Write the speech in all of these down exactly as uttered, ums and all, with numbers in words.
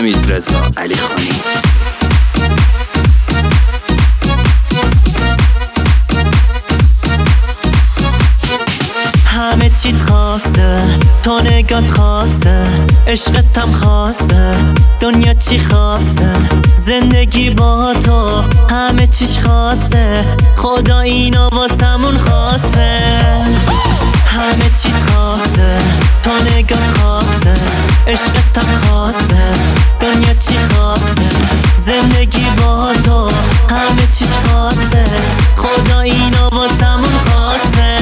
حمید رضا علیخانی. همه چیت خاصه، تو نگات خاصه، عشقتم خاصه، دنیا چی خاصه، زندگی با تو همه چیش خاصه، خدا اینا واسمون خاصه. همه چیت خاصه، تو نگات خاصه، عشقتم خاصه، دنیا چی خاصه، زندگی با تو همه چیش خاصه، خدا اینا واسمون خاصه.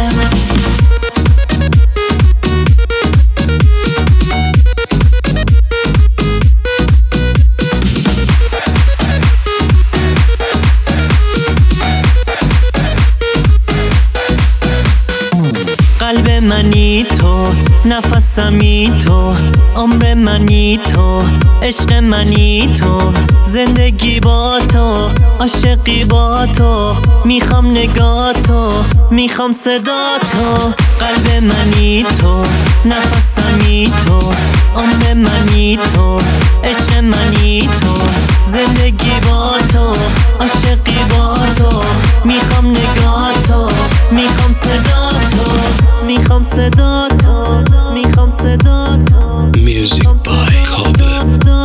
قلب منی تو، نفسمی تو، عمر منی تو، عشق منی تو، زندگی با تو، عاشقی با تو، میخوام نگاه تو، میخوام صدا تو. قلب منی تو، نفسمی تو، عمر منی تو، عشق منی تو، زندگی با تو، عاشقی با تو، میخوام نگاه تو، میخوام صدا تو، میخوام صدا تو، میخوام صدا تو. Music by Kobe.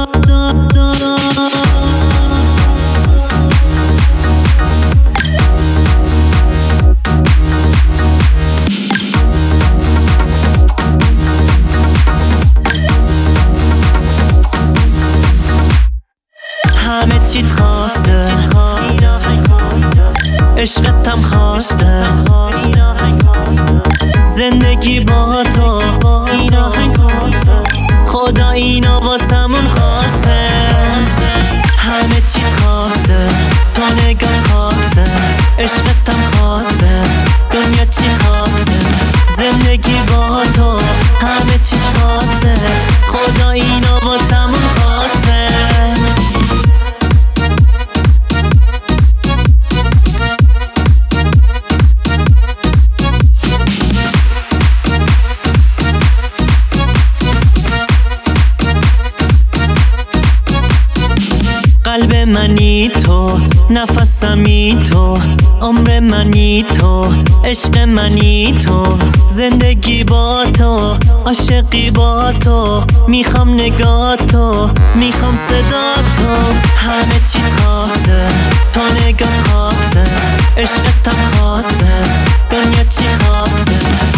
همه چیت خاصه، عشقتم خاصه، زندگی با تو خدا اینا واسمون خاصه. همه چیت خاصه، تو نگاه خاصه، عشقتم خاصه، دنیا چی خاصه، زندگی با تو همه چیش خاصه، خدا اینا واسمون خاصه. قلب منی تو، نفسمی تو، عمر منی تو، عشق منی تو، زندگی با تو، عاشقی با تو، میخوام نگاه تو، میخوام صدا تو. همه چیت خاصه، تو نگات خاصه، عشقتم خاصه، دنیا چی خاصه،